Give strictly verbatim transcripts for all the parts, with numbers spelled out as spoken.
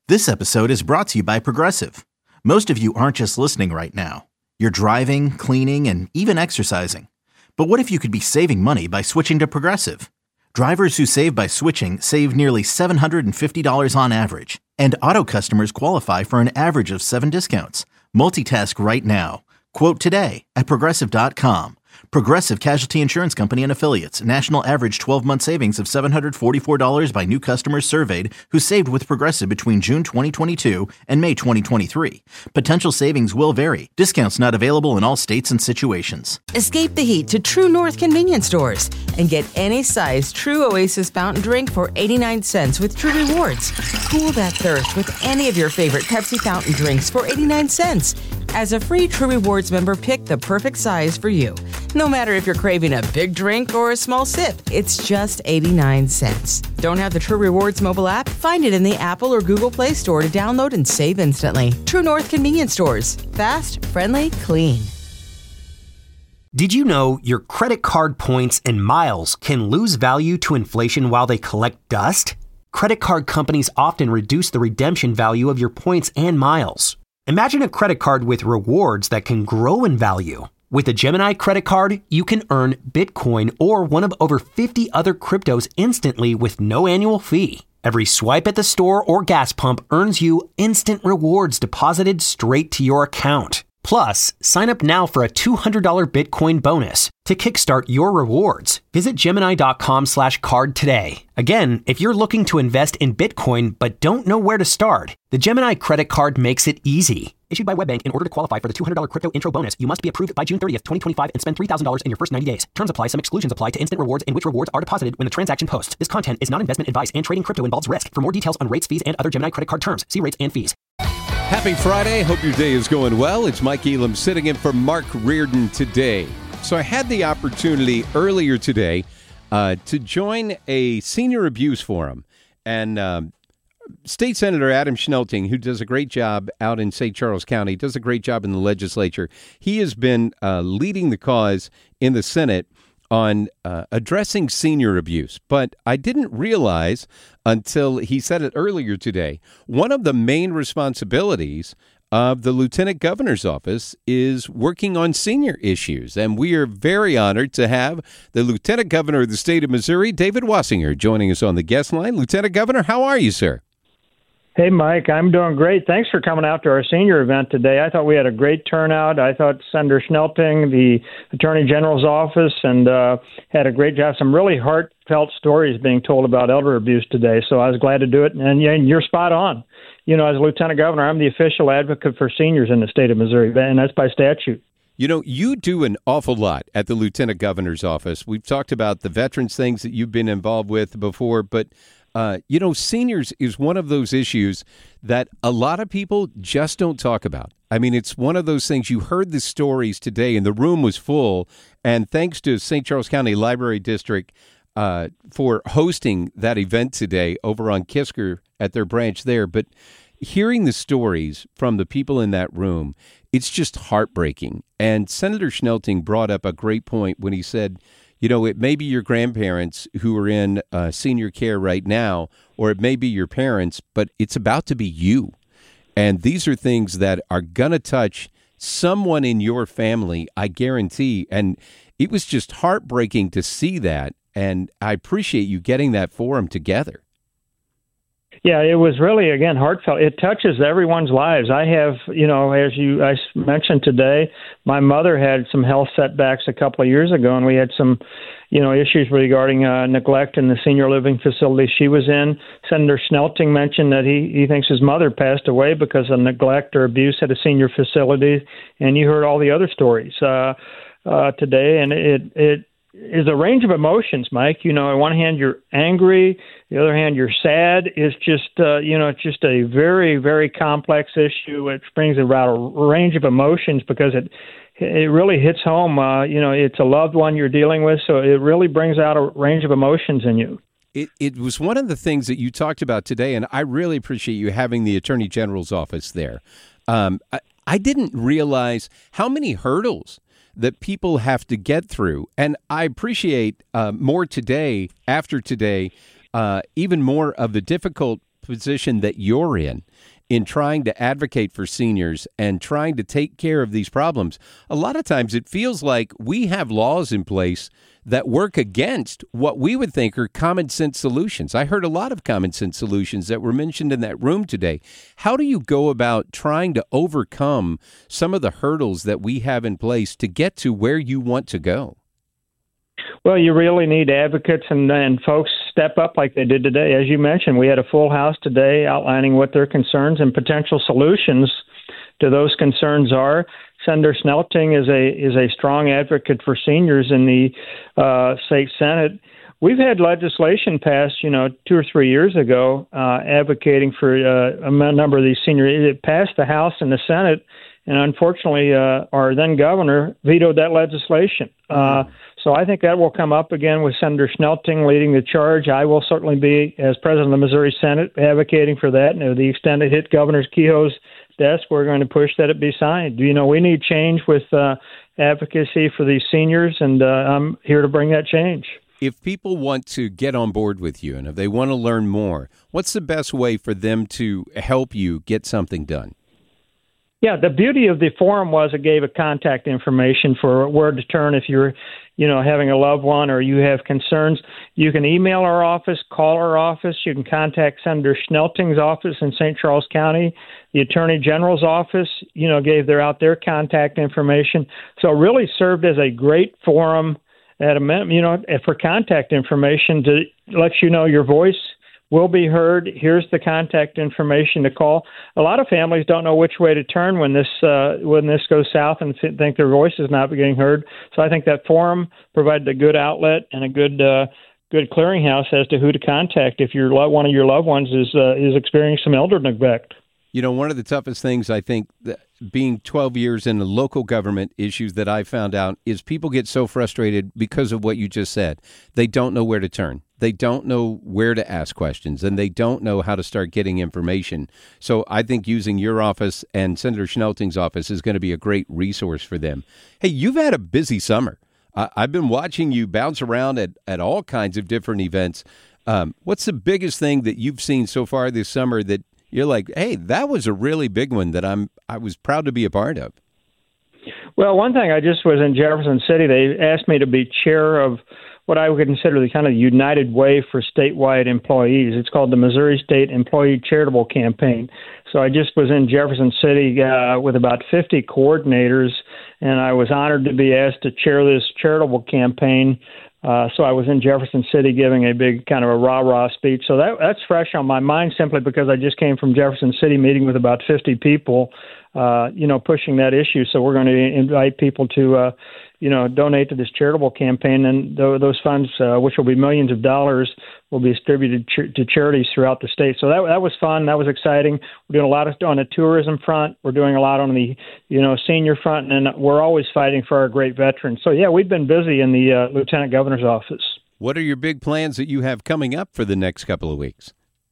This episode is brought to you by Progressive. Most of you aren't just listening right now. You're driving, cleaning, and even exercising. But what if you could be saving money by switching to Progressive? Drivers who save by switching save nearly seven hundred fifty dollars on average. And auto customers qualify for an average of seven discounts. Multitask right now. Quote today at Progressive dot com. Progressive Casualty Insurance Company and Affiliates. National average twelve-month savings of seven hundred forty-four dollars by new customers surveyed who saved with Progressive between June twenty twenty-two and May twenty twenty-three. Potential savings will vary. Discounts not available in all states and situations. Escape the heat to True North convenience stores and get any size True Oasis fountain drink for eighty-nine cents with True Rewards. Cool that thirst with any of your favorite Pepsi fountain drinks for eighty-nine cents. As a free True Rewards member, pick the perfect size for you. No matter if you're craving a big drink or a small sip, it's just eighty-nine cents. Don't have the True Rewards mobile app? Find it in the Apple or Google Play Store to download and save instantly. True North convenience stores. Fast, friendly, clean. Did you know your credit card points and miles can lose value to inflation while they collect dust? Credit card companies often reduce the redemption value of your points and miles. Imagine a credit card with rewards that can grow in value. With a Gemini credit card, you can earn Bitcoin or one of over fifty other cryptos instantly with no annual fee. Every swipe at the store or gas pump earns you instant rewards deposited straight to your account. Plus, sign up now for a two hundred dollars Bitcoin bonus to kickstart your rewards. Visit Gemini.com slash card today. Again, if you're looking to invest in Bitcoin but don't know where to start, the Gemini credit card makes it easy. Issued by WebBank, in order to qualify for the two hundred dollars crypto intro bonus, you must be approved by June thirtieth, twenty twenty-five and spend three thousand dollars in your first ninety days. Terms apply. Some exclusions apply to instant rewards in which rewards are deposited when the transaction posts. This content is not investment advice and trading crypto involves risk. For more details on rates, fees, and other Gemini credit card terms, see rates and fees. Happy Friday. Hope your day is going well. It's Mike Elam sitting in for Mark Reardon today. So I had the opportunity earlier today uh, to join a senior abuse forum. And um, State Senator Adam Schnelting, who does a great job out in Saint Charles County, does a great job in the legislature. He has been uh, leading the cause in the Senate on uh, addressing senior abuse. But I didn't realize until he said it earlier today, one of the main responsibilities of the Lieutenant Governor's office is working on senior issues. And we are very honored to have the Lieutenant Governor of the state of Missouri, David Wasinger, joining us on the guest line. Lieutenant Governor, how are you, sir? Hey, Mike, I'm doing great. Thanks for coming out to our senior event today. I thought we had a great turnout. I thought Senator Schnelting, the Attorney General's office, and uh, had a great job. Some really heartfelt stories being told about elder abuse today, so I was glad to do it. And, yeah, you're spot on. You know, as Lieutenant Governor, I'm the official advocate for seniors in the state of Missouri, and that's by statute. You know, you do an awful lot at the Lieutenant Governor's office. We've talked about the veterans things that you've been involved with before, but Uh, you know, seniors is one of those issues that a lot of people just don't talk about. I mean, it's one of those things. You heard the stories today, and the room was full. And thanks to Saint Charles County Library District uh, for hosting that event today over on Kisker at their branch there. But hearing the stories from the people in that room, it's just heartbreaking. And Senator Schnelting brought up a great point when he said, you know, it may be your grandparents who are in uh, senior care right now, or it may be your parents, but it's about to be you. And these are things that are going to touch someone in your family, I guarantee. And it was just heartbreaking to see that. And I appreciate you getting that forum together. Yeah, it was really, again, heartfelt. It touches everyone's lives. I have, you know, as you I mentioned today, my mother had some health setbacks a couple of years ago, and we had some, you know, issues regarding uh, neglect in the senior living facility she was in. Senator Schnelting mentioned that he, he thinks his mother passed away because of neglect or abuse at a senior facility, and you heard all the other stories uh, uh, today, and it it is a range of emotions, Mike. You know, on one hand, you're angry. The other hand, you're sad. It's just, uh, you know, it's just a very, very complex issue, which brings about a range of emotions because it it really hits home. Uh, you know, it's a loved one you're dealing with, so it really brings out a range of emotions in you. It, it was one of the things that you talked about today, and I really appreciate you having the Attorney General's office there. Um, I, I didn't realize how many hurdles that people have to get through. And I appreciate uh, more today, after today, uh, even more of the difficult position that you're in, in trying to advocate for seniors and trying to take care of these problems, a lot of times it feels like we have laws in place that work against what we would think are common sense solutions. I heard a lot of common sense solutions that were mentioned in that room today. How do you go about trying to overcome some of the hurdles that we have in place to get to where you want to go? Well, you really need advocates and, and folks step up like they did today. As you mentioned, we had a full house today outlining what their concerns and potential solutions to those concerns are. Senator Snelting is a is a strong advocate for seniors in the uh, state Senate. We've had legislation passed, you know, two or three years ago, uh, advocating for uh, a number of these seniors. It passed the House and the Senate, and unfortunately, uh, our then governor vetoed that legislation. Uh, so I think that will come up again with Senator Snelting leading the charge. I will certainly be, as president of the Missouri Senate, advocating for that. And to the extent it hit Governor Kehoe's desk, we're going to push that it be signed. You know, we need change with uh, advocacy for these seniors, and uh, I'm here to bring that change. If people want to get on board with you and if they want to learn more, what's the best way for them to help you get something done? Yeah, the beauty of the forum was it gave a contact information for where to turn if you're, you know, having a loved one or you have concerns. You can email our office, call our office. You can contact Senator Snelting's office in Saint Charles County. The Attorney General's office, you know, gave their out their contact information. So it really served as a great forum at a minimum, you know, for contact information to let you know your voice will be heard. Here's the contact information to call. A lot of families don't know which way to turn when this uh, when this goes south and th- think their voice is not getting heard. So I think that forum provided a good outlet and a good uh, good clearinghouse as to who to contact if your lo- one of your loved ones is uh, is experiencing some elder neglect. You know, one of the toughest things I think that being twelve years in the local government issues that I found out is people get so frustrated because of what you just said. They don't know where to turn. They don't know where to ask questions, and they don't know how to start getting information. So I think using your office and Senator Snelting's office is going to be a great resource for them. Hey, you've had a busy summer. I- I've been watching you bounce around at, at all kinds of different events. Um, what's the biggest thing that you've seen so far this summer that you're like, hey, that was a really big one that I'm I was proud to be a part of? Well, one thing, I just was in Jefferson City. They asked me to be chair of what I would consider the kind of United Way for statewide employees. It's called the Missouri State Employee Charitable Campaign. So I just was in Jefferson City uh, with about fifty coordinators, and I was honored to be asked to chair this charitable campaign. Uh, so I was in Jefferson City giving a big kind of a rah-rah speech. So that, that's fresh on my mind simply because I just came from Jefferson City meeting with about fifty people, uh, you know, pushing that issue. So we're going to invite people to, uh, you know, donate to this charitable campaign. And th- those funds, uh, which will be millions of dollars, will be distributed ch- to charities throughout the state. So that that was fun. That was exciting. We're doing a lot of, on the tourism front. We're doing a lot on the, you know, senior front. And we're always fighting for our great veterans. So, yeah, we've been busy in the uh, Lieutenant Governor's office. What are your big plans that you have coming up for the next couple of weeks?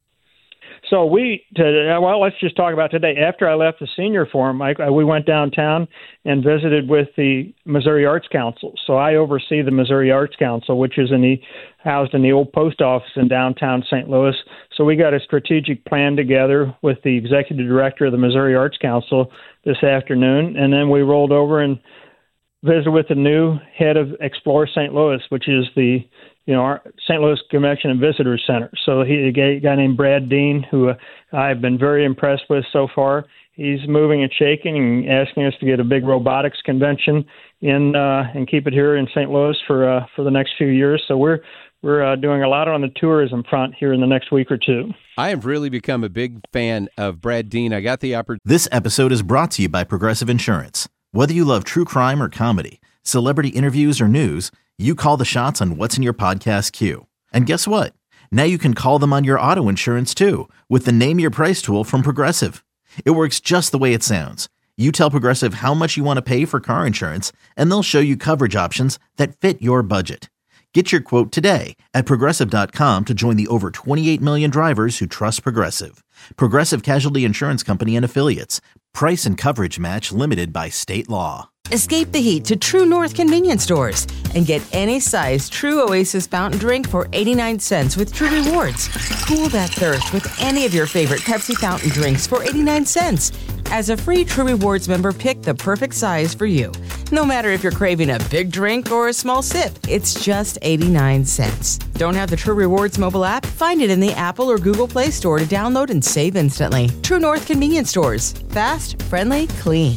So we, to, well, let's just talk about today. After I left the senior forum, I, I, we went downtown and visited with the Missouri Arts Council. So I oversee the Missouri Arts Council, which is in the housed in the old post office in downtown Saint Louis. So we got a strategic plan together with the executive director of the Missouri Arts Council this afternoon, and then we rolled over and visited with the new head of Explore Saint Louis, which is the you know, our Saint Louis Convention and Visitors Center. So he, a guy named Brad Dean, who uh, I've been very impressed with so far. He's moving and shaking and asking us to get a big robotics convention in uh, and keep it here in Saint Louis for uh, for the next few years. So we're we're uh, doing a lot on the tourism front here in the next week or two. I have really become a big fan of Brad Dean. I got the opportunity. This episode is brought to you by Progressive Insurance. Whether you love true crime or comedy, celebrity interviews or news, you call the shots on what's in your podcast queue. And guess what? Now you can call them on your auto insurance too with the Name Your Price tool from Progressive. It works just the way it sounds. You tell Progressive how much you want to pay for car insurance, and they'll show you coverage options that fit your budget. Get your quote today at Progressive dot com to join the over twenty-eight million drivers who trust Progressive. Progressive Casualty Insurance Company and Affiliates. Price and coverage match limited by state law. Escape the heat to True North convenience stores and get any size True Oasis fountain drink for eighty-nine cents with True Rewards. Cool that thirst with any of your favorite Pepsi fountain drinks for eighty-nine cents. As a free True Rewards member, pick the perfect size for you. No matter if you're craving a big drink or a small sip, it's just eighty-nine cents. Don't have the True Rewards mobile app? Find it in the Apple or Google Play Store to download and save instantly. True North convenience stores. Fast, friendly, clean.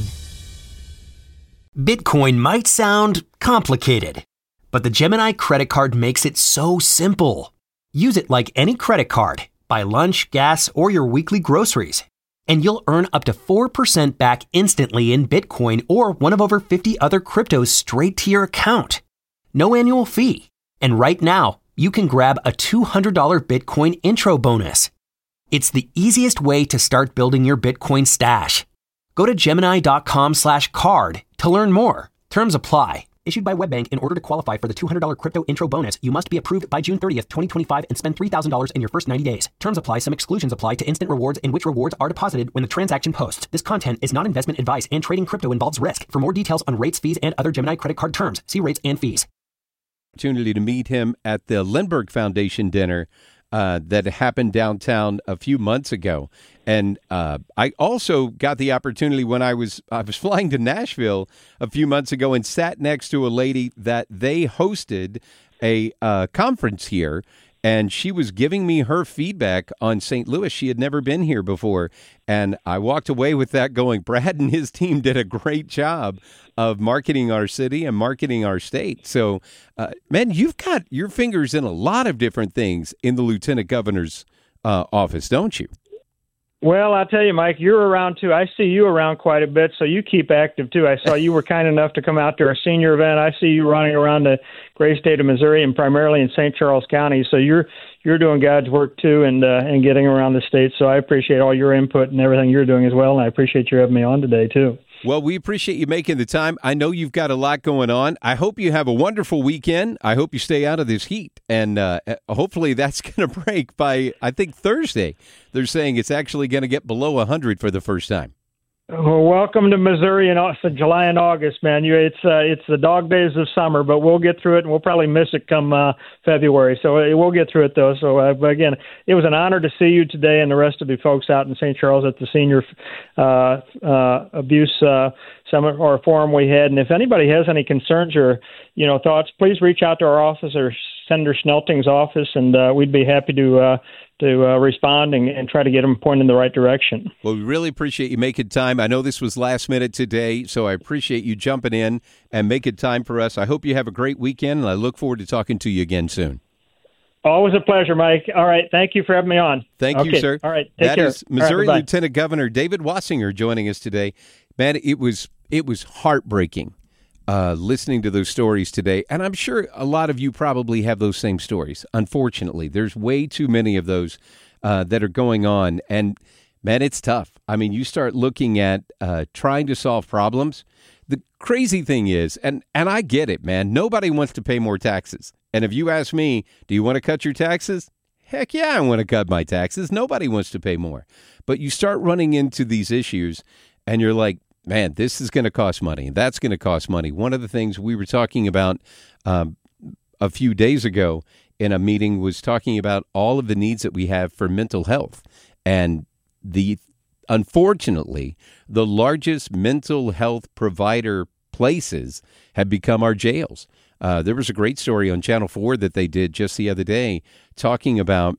Bitcoin might sound complicated, but the Gemini credit card makes it so simple. Use it like any credit card. Buy lunch, gas, or your weekly groceries, and you'll earn up to four percent back instantly in Bitcoin or one of over fifty other cryptos straight to your account. No annual fee. And right now, you can grab a two hundred dollars Bitcoin intro bonus. It's the easiest way to start building your Bitcoin stash. Go to Gemini.com slash card to learn more. Terms apply. Issued by WebBank. In order to qualify for the two hundred dollars crypto intro bonus, you must be approved by June thirtieth, twenty twenty-five and spend three thousand dollars in your first ninety days. Terms apply. Some exclusions apply to instant rewards in which rewards are deposited when the transaction posts. This content is not investment advice and trading crypto involves risk. For more details on rates, fees, and other Gemini credit card terms, see rates and fees. Opportunity to meet him at the Lindbergh Foundation dinner uh, that happened downtown a few months ago. And uh, I also got the opportunity when I was I was flying to Nashville a few months ago and sat next to a lady that they hosted a uh, conference here. And she was giving me her feedback on Saint Louis. She had never been here before. And I walked away with that going, Brad and his team did a great job of marketing our city and marketing our state. So, uh, man, you've got your fingers in a lot of different things in the Lieutenant Governor's uh, office, don't you? Well, I'll tell you, Mike, you're around too. I see you around quite a bit, so you keep active too. I saw you were kind enough to come out to our senior event. I see you running around the great state of Missouri and primarily in Saint Charles County. So you're you're doing God's work too, and uh, and getting around the state. So I appreciate all your input and everything you're doing as well, and I appreciate you having me on today too. Well, we appreciate you making the time. I know you've got a lot going on. I hope you have a wonderful weekend. I hope you stay out of this heat. And uh, hopefully that's going to break by, I think, Thursday. They're saying it's actually going to get below one hundred for the first time. Well, welcome to Missouri in July and August, man. You, it's uh, it's the dog days of summer, but we'll get through it, and we'll probably miss it come uh, February. So uh, we'll get through it, though. So uh, but again, it was an honor to see you today and the rest of the folks out in Saint Charles at the senior uh, uh, abuse uh, summit or forum we had. And if anybody has any concerns or you know thoughts, please reach out to our office or Senator Schnelting's office, and uh, we'd be happy to. Uh, to uh, respond and, and try to get them pointed in the right direction. Well, we really appreciate you making time. I know this was last minute today, so I appreciate you jumping in and making time for us. I hope you have a great weekend, and I look forward to talking to you again soon. Always a pleasure, Mike. All right. Thank you for having me on. Thank okay. you, sir. All right. Take that care. is Missouri right, Lieutenant Governor David Wassinger joining us today. Man, it was it was heartbreaking. Uh, listening to those stories today, and I'm sure a lot of you probably have those same stories. Unfortunately, there's way too many of those uh, that are going on, and man, it's tough. I mean, you start looking at uh, trying to solve problems. The crazy thing is, and, and I get it, man, nobody wants to pay more taxes. And if you ask me, do you want to cut your taxes? Heck yeah, I want to cut my taxes. Nobody wants to pay more. But you start running into these issues, and you're like, man, this is going to cost money, and that's going to cost money. One of the things we were talking about um, a few days ago in a meeting was talking about all of the needs that we have for mental health. And the unfortunately, the largest mental health provider places have become our jails. Uh, there was a great story on Channel four that they did just the other day talking about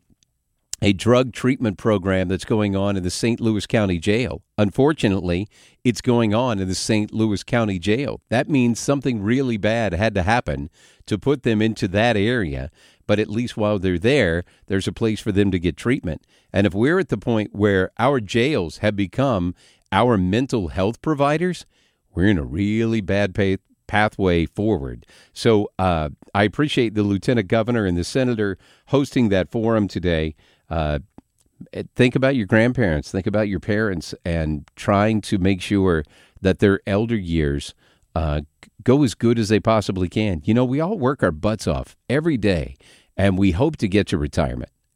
a drug treatment program that's going on in the Saint Louis County Jail. Unfortunately, it's going on in the Saint Louis County Jail. That means something really bad had to happen to put them into that area. But at least while they're there, there's a place for them to get treatment. And if we're at the point where our jails have become our mental health providers, we're in a really bad pay- pathway forward. So uh, I appreciate the Lieutenant Governor and the Senator hosting that forum today. Uh, think about your grandparents, think about your parents, and trying to make sure that their elder years uh, go as good as they possibly can. You know, we all work our butts off every day, and we hope to get to retirement.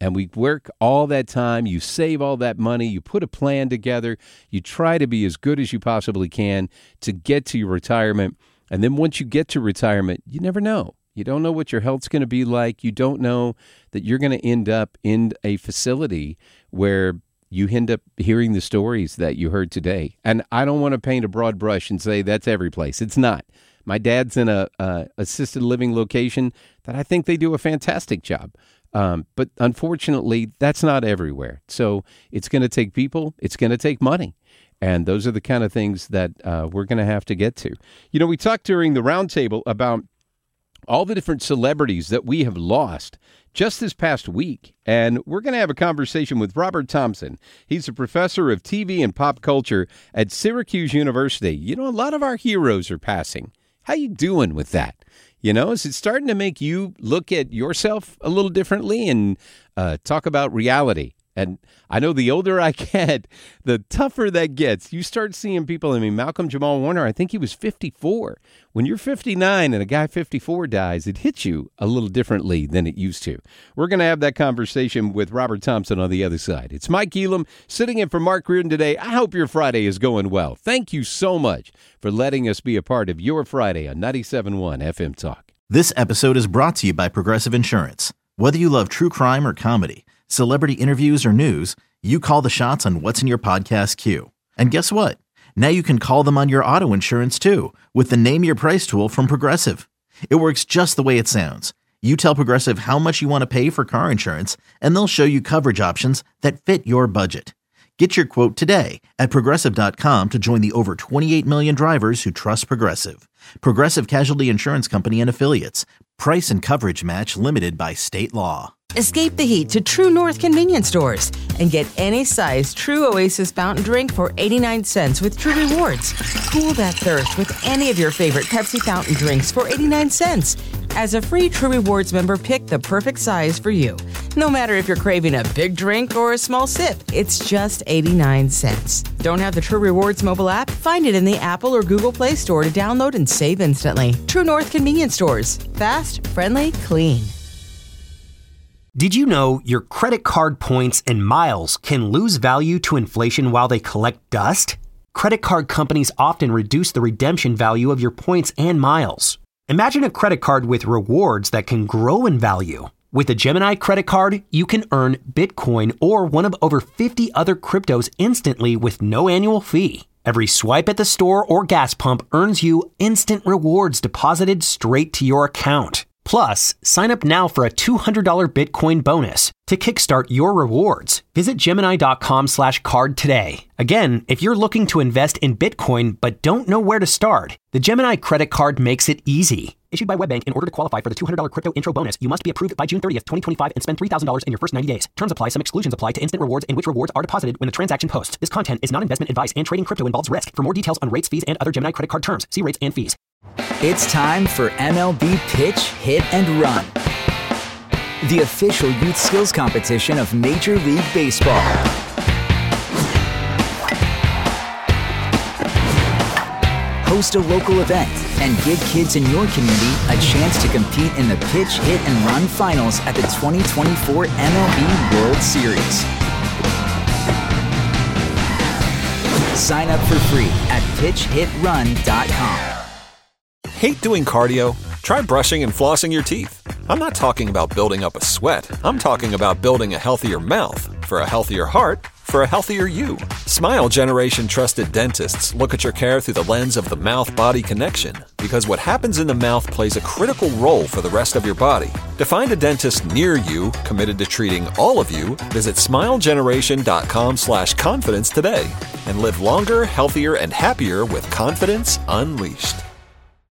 And we work all that time, you save all that money, you put a plan together, you try to be as good as you possibly can to get to your retirement. And then once you get to retirement, you never know. You don't know what your health's going to be like. You don't know that you're going to end up in a facility where you end up hearing the stories that you heard today. And I don't want to paint a broad brush and say that's every place. It's not. My dad's in a uh, assisted living location that I think they do a fantastic job. Um, but unfortunately, that's not everywhere. So it's going to take people. It's going to take money. And those are the kind of things that uh, we're going to have to get to. You know, we talked during the roundtable about all the different celebrities that we have lost just this past week. And we're going to have a conversation with Robert Thompson. He's a professor of T V and pop culture at Syracuse University. You know, a lot of our heroes are passing. How you doing with that? You know, is it starting to make you look at yourself a little differently and uh, talk about reality? And I know the older I get, the tougher that gets. You start seeing people, I mean, Malcolm Jamal Warner, I think he was fifty-four. When you're fifty-nine and a guy fifty-four dies, it hits you a little differently than it used to. We're going to have that conversation with Robert Thompson on the other side. It's Mike Elam sitting in for Mark Reardon today. I hope your Friday is going well. Thank you so much for letting us be a part of your Friday on ninety-seven point one F M Talk. This episode is brought to you by Progressive Insurance. Whether you love true crime or comedy, celebrity interviews or news, you call the shots on what's in your podcast queue. And guess what? Now you can call them on your auto insurance too with the Name Your Price tool from Progressive. It works just the way it sounds. You tell Progressive how much you want to pay for car insurance, and they'll show you coverage options that fit your budget. Get your quote today at Progressive dot com to join the over twenty-eight million drivers who trust Progressive. Progressive Casualty Insurance Company and Affiliates. Price and coverage match limited by state law. Escape the heat to True North convenience stores and get any size True Oasis fountain drink for eighty-nine cents with True Rewards. Cool that thirst with any of your favorite Pepsi fountain drinks for eighty-nine cents. As a free True Rewards member, pick the perfect size for you. No matter if you're craving a big drink or a small sip, it's just eighty-nine cents. Don't have the True Rewards mobile app? Find it in the Apple or Google Play Store to download and save instantly. True North convenience stores. Fast, friendly, clean. Did you know your credit card points and miles can lose value to inflation while they collect dust? Credit card companies often reduce the redemption value of your points and miles. Imagine a credit card with rewards that can grow in value. With a Gemini credit card, you can earn Bitcoin or one of over fifty other cryptos instantly with no annual fee. Every swipe at the store or gas pump earns you instant rewards deposited straight to your account. Plus, sign up now for a two hundred dollars Bitcoin bonus to kickstart your rewards. Visit Gemini.com slash card today. Again, if you're looking to invest in Bitcoin but don't know where to start, the Gemini credit card makes it easy. Issued by WebBank, in order to qualify for the two hundred dollars crypto intro bonus, you must be approved by June thirtieth, twenty twenty-five and spend three thousand dollars in your first ninety days. Terms apply. Some exclusions apply to instant rewards in which rewards are deposited when the transaction posts. This content is not investment advice and trading crypto involves risk. For more details on rates, fees, and other Gemini credit card terms, see rates and fees. It's time for M L B Pitch, Hit, and Run, the official youth skills competition of Major League Baseball. Host a local event and give kids in your community a chance to compete in the Pitch, Hit, and Run finals at the twenty twenty-four M L B World Series. Sign up for free at pitch hit run dot com. Hate doing cardio? Try brushing and flossing your teeth. I'm not talking about building up a sweat. I'm talking about building a healthier mouth for a healthier heart for a healthier you. Smile Generation trusted dentists look at your care through the lens of the mouth-body connection, because what happens in the mouth plays a critical role for the rest of your body. To find a dentist near you committed to treating all of you, visit smilegeneration.com slash confidence today and live longer, healthier, and happier with confidence unleashed.